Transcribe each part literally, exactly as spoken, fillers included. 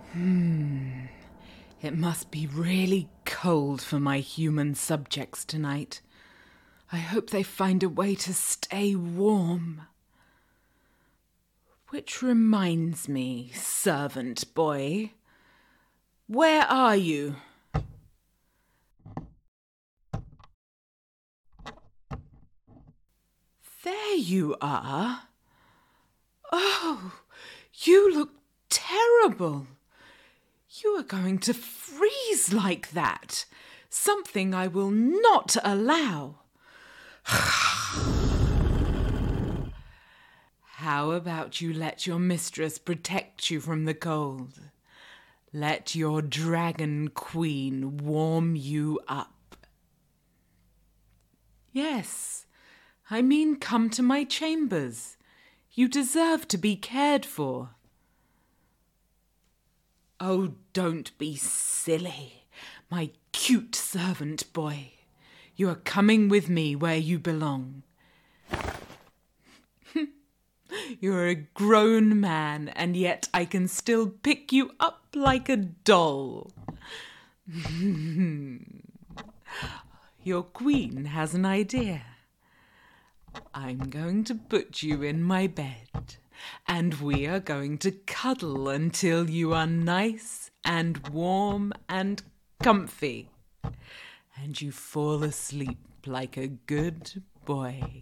Hmm. It must be really cold for my human subjects tonight. I hope they find a way to stay warm. Which reminds me, servant boy, where are you? There you are. Oh, you look terrible. You are going to freeze like that. Something I will not allow. How about you let your mistress protect you from the cold? Let your dragon queen warm you up. Yes, I mean come to my chambers. You deserve to be cared for. Oh, don't be silly, my cute servant boy. You are coming with me where you belong. You're a grown man, and yet I can still pick you up like a doll. Your queen has an idea. I'm going to put you in my bed, and we are going to cuddle until you are nice and warm and comfy, and you fall asleep like a good boy.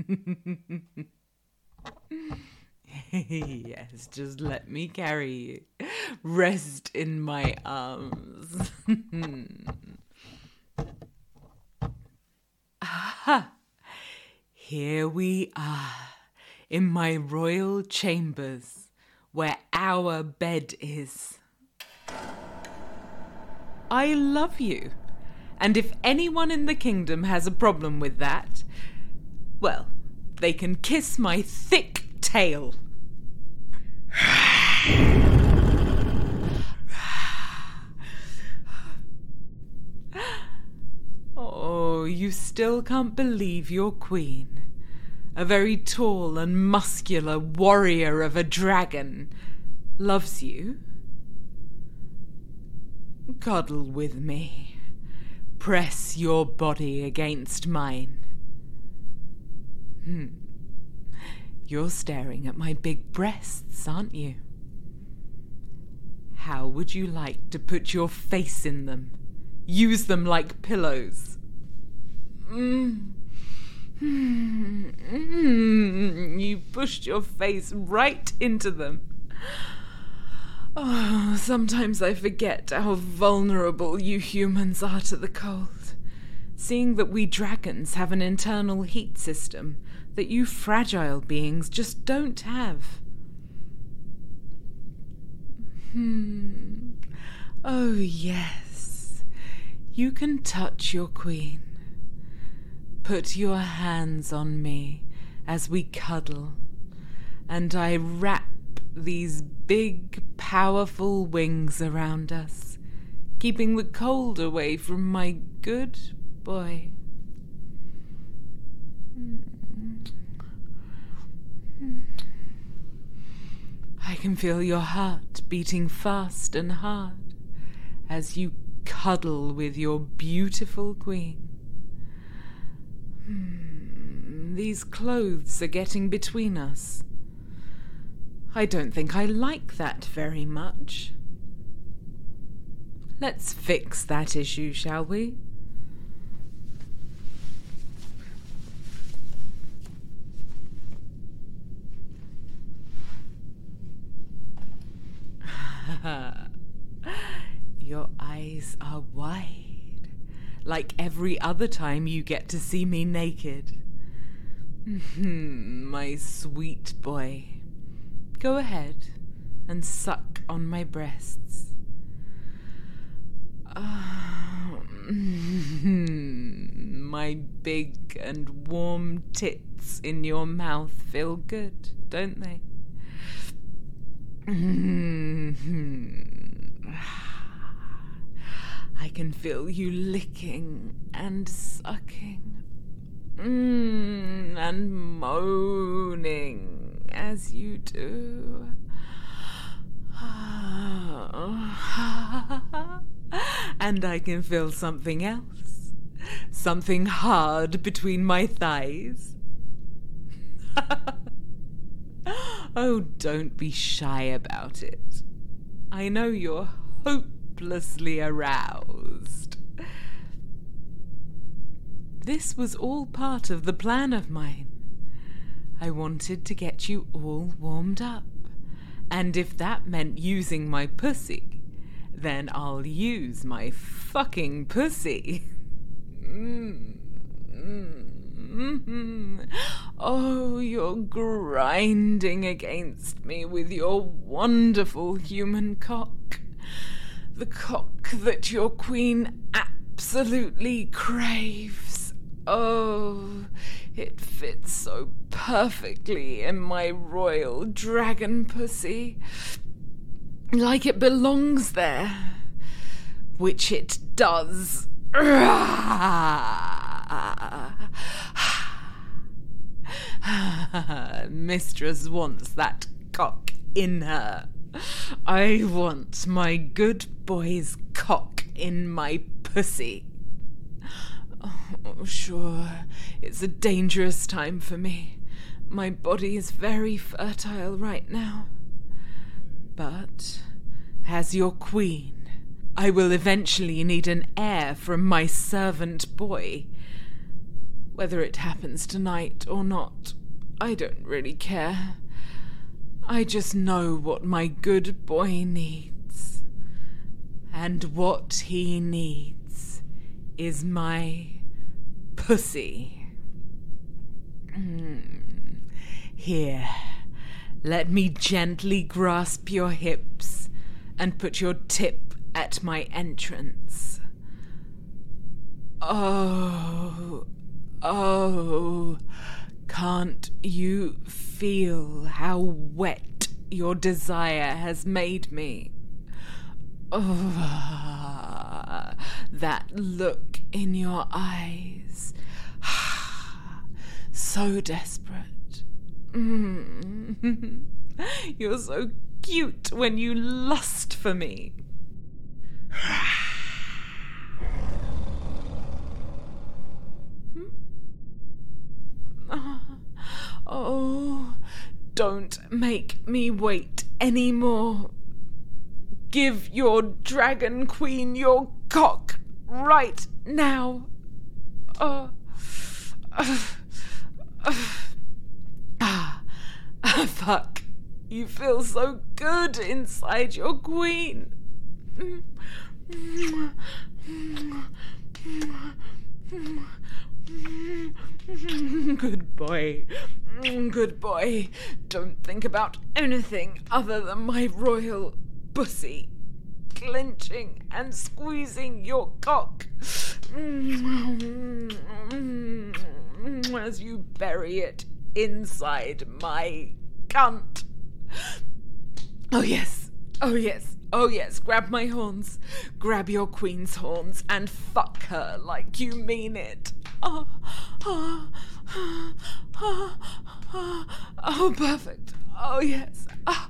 Yes, just let me carry you. Rest in my arms. Aha! Here we are, in my royal chambers, where our bed is. I love you, and if anyone in the kingdom has a problem with that, well, they can kiss my thick tail. Oh, you still can't believe your queen, a very tall and muscular warrior of a dragon, loves you? Cuddle with me. Press your body against mine. Hmm. You're staring at my big breasts, aren't you? How would you like to put your face in them? Use them like pillows. Mm. Mm. You pushed your face right into them. Oh, sometimes I forget how vulnerable you humans are to the cold, seeing that we dragons have an internal heat system that you fragile beings just don't have. Hmm. Oh, yes. You can touch your queen. Put your hands on me as we cuddle, and I wrap these big, powerful wings around us, keeping the cold away from my good boy. I can feel your heart beating fast and hard as you cuddle with your beautiful queen. Hmm, these clothes are getting between us. I don't think I like that very much. Let's fix that issue, shall we? Your eyes are wide, like every other time you get to see me naked. My sweet boy. Go ahead and suck on my breasts. Oh, my big and warm tits in your mouth feel good, don't they? I can feel you licking and sucking mm, and moaning as you do. And I can feel something else. Something hard between my thighs. Oh, don't be shy about it. I know you're hopelessly aroused. This was all part of the plan of mine. I wanted to get you all warmed up. And if that meant using my pussy, then I'll use my fucking pussy. Mm, mm, mm. Oh, you're grinding against me with your wonderful human cock. The cock that your queen absolutely craves. Oh, it fits so perfectly in my royal dragon pussy. Like it belongs there. Which it does. Mistress wants that cock in her. I want my good boy's cock in my pussy. Oh, sure, it's a dangerous time for me. My body is very fertile right now. But, as your queen, I will eventually need an heir from my servant boy. Whether it happens tonight or not, I don't really care. I just know what my good boy needs. And what he needs is my pussy. Mm. Here, let me gently grasp your hips and put your tip at my entrance. Oh, oh, can't you feel how wet your desire has made me? Oh, that look in your eyes. So desperate. Mm. You're so cute when you lust for me. Oh, don't make me wait anymore. Give your dragon queen your cock right now. Oh, uh, uh, uh, uh, fuck. You feel so good inside your queen. Good boy. Good boy. Don't think about anything other than my royal pussy clenching and squeezing your cock as you bury it inside my cunt. Oh yes, oh yes, oh yes, grab my horns. Grab your queen's horns and fuck her like you mean it. Oh, oh, oh, oh, oh, oh perfect. Oh yes. Oh,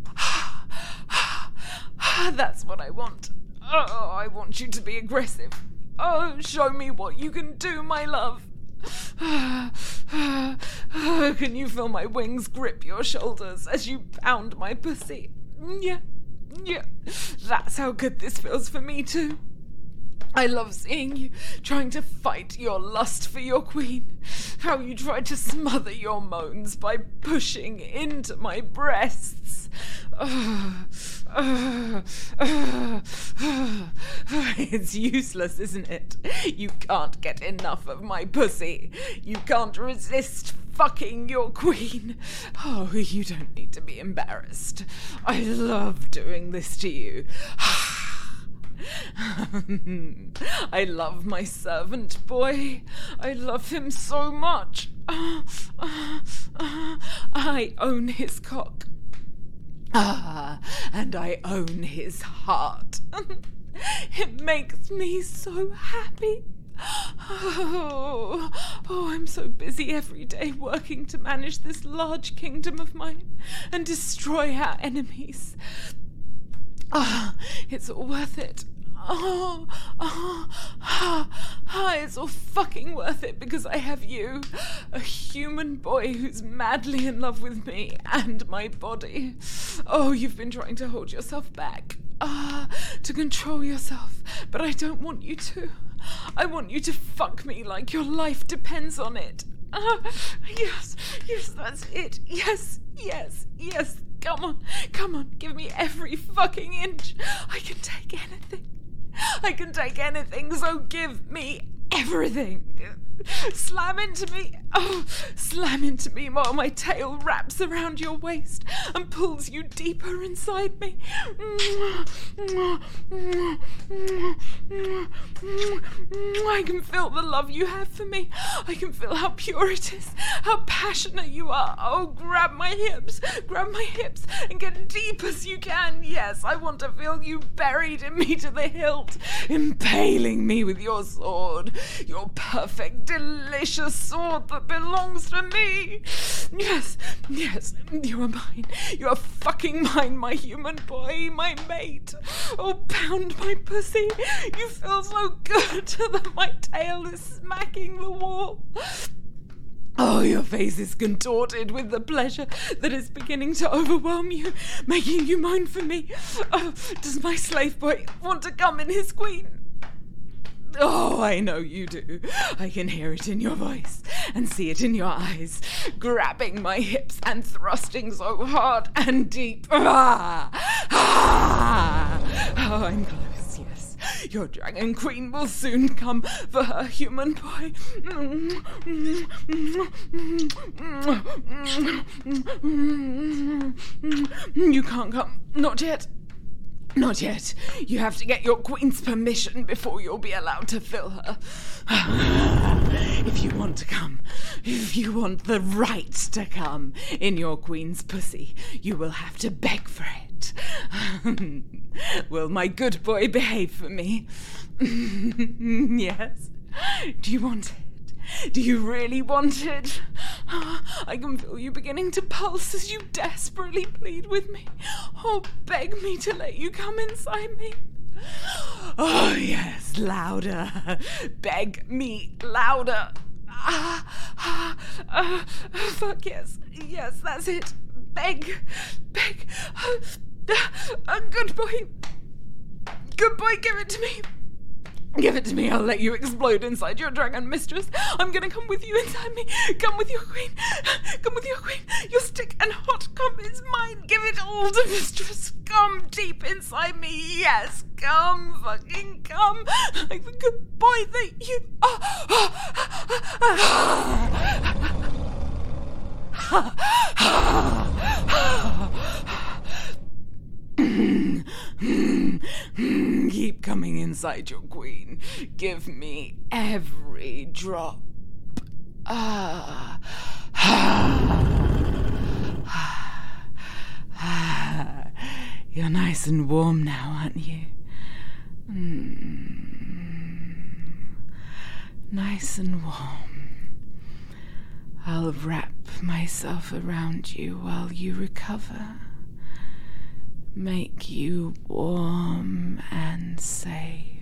that's what I want. Oh, I want you to be aggressive. Oh, show me what you can do, my love. Can you feel my wings grip your shoulders as you pound my pussy? Yeah, yeah. That's how good this feels for me too. I love seeing you trying to fight your lust for your queen. How you try to smother your moans by pushing into my breasts. Uh, uh, uh, uh, it's useless, isn't it? You can't get enough of my pussy. You can't resist fucking your queen. Oh, you don't need to be embarrassed. I love doing this to you. I love my servant boy. I love him so much. Uh, uh, uh, I own his cock. Ah, and I own his heart. It makes me so happy. Oh, oh, I'm so busy every day working to manage this large kingdom of mine and destroy our enemies. Ah, it's all worth it. Oh, oh, ah, ah, it's all fucking worth it because I have you, a human boy who's madly in love with me and my body. Oh, you've been trying to hold yourself back, ah, to control yourself, but I don't want you to. I want you to fuck me like your life depends on it. Ah, yes, yes, that's it. Yes, yes, yes. Come on, come on, give me every fucking inch. I can take anything. I can take anything, so give me everything. Slam into me. Oh, slam into me while my tail wraps around your waist and pulls you deeper inside me. I can feel the love you have for me. I can feel how pure it is, how passionate you are. Oh, grab my hips, grab my hips and get deep as you can. Yes, I want to feel you buried in me to the hilt, impaling me with your sword, your perfect, delicious sword that belongs to me. Yes, yes, you are mine. You are fucking mine, my human boy, my mate. Oh, pound my pussy. You feel so good that my tail is smacking the wall. Oh, your face is contorted with the pleasure that is beginning to overwhelm you, making you moan for me. Oh, does my slave boy want to come in his queen? Oh, I know you do. I can hear it in your voice and see it in your eyes, grabbing my hips and thrusting so hard and deep. Ah! Ah! Oh, I'm close, yes. Your dragon queen will soon come for her human boy. You can't come. Not yet. Not yet. You have to get your queen's permission before you'll be allowed to fill her. If you want to come, if you want the right to come in your queen's pussy, you will have to beg for it. Will my good boy behave for me? Yes? Do you want it? Do you really want it? I can feel you beginning to pulse as you desperately plead with me. Oh, beg me to let you come inside me. Oh, yes, louder. Beg me louder. Ah, ah, ah, fuck yes. Yes, that's it. Beg. Beg. Uh, good boy. Good boy, give it to me. Give it to me, I'll let you explode inside your dragon mistress. I'm gonna come with you inside me. Come with your queen. Come with your queen. Your stick and hot cum is mine. Give it all to mistress. Come deep inside me. Yes, come, fucking come. Like the good boy that you Keep coming inside your queen. Give me every drop. Ah. You're nice and warm now, aren't you? Mm. Nice and warm. I'll wrap myself around you while you recover. Make you warm and safe.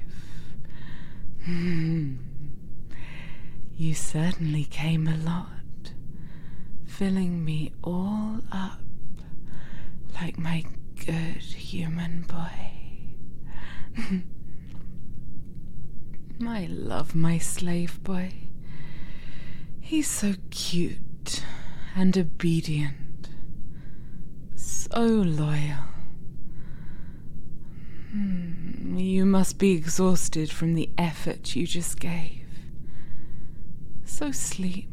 Hmm. You certainly came a lot, filling me all up like my good human boy. I love my slave boy. He's so cute and obedient, so loyal. Hmm, you must be exhausted from the effort you just gave. So sleep.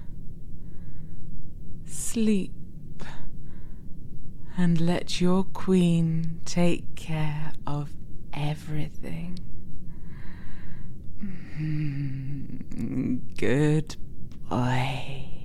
Sleep. And let your queen take care of everything. Mm, good boy.